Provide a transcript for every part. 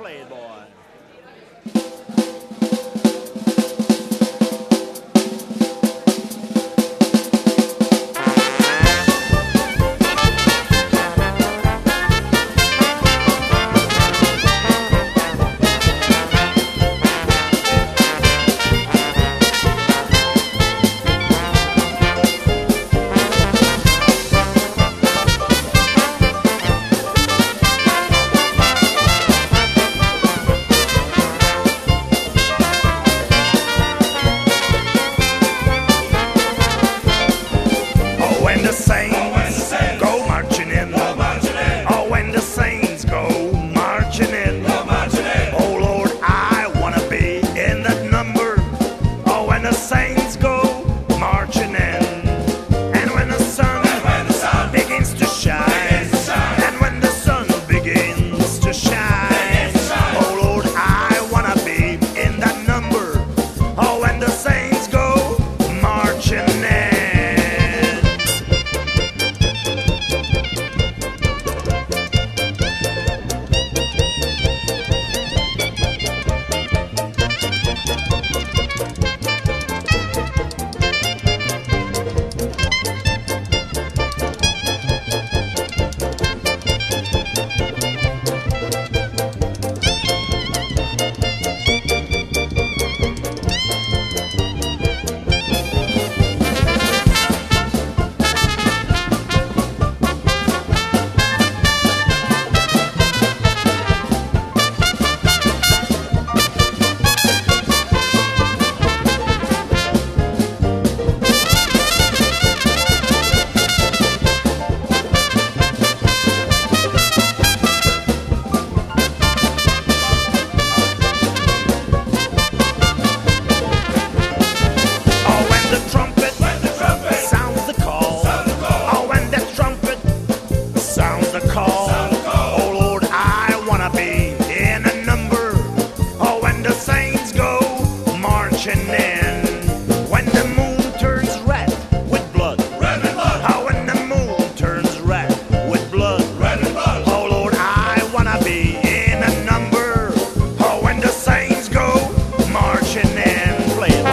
Play it, boy. When the Saints go marching in, oh, when the Saints go marching in, oh Lord, I wanna be in that number. Oh, when the Saints go marching in, and when the sun begins to shine, and when the sun begins to shine, oh Lord, I wanna be in that number. Oh, when the Saints go marching in. When the moon turns red with blood, oh, when the moon turns red with blood, oh Lord, I wanna be in a number. Oh, when the saints go marching in, play it,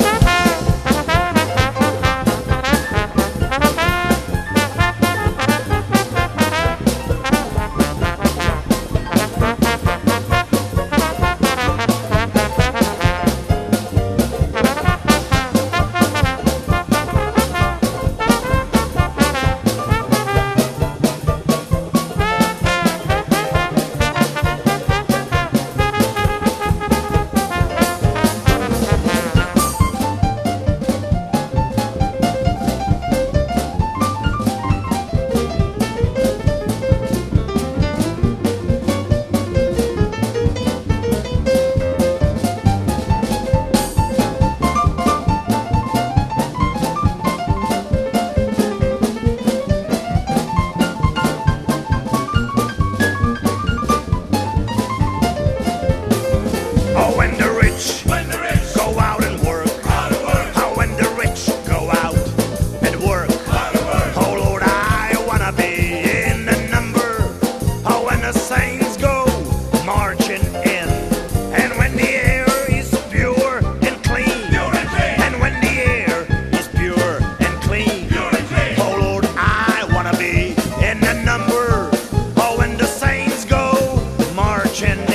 saints go marching in, and when the air is pure and clean, and when the air is pure and clean, oh Lord, I wanna be in the number. Oh, when the saints go marching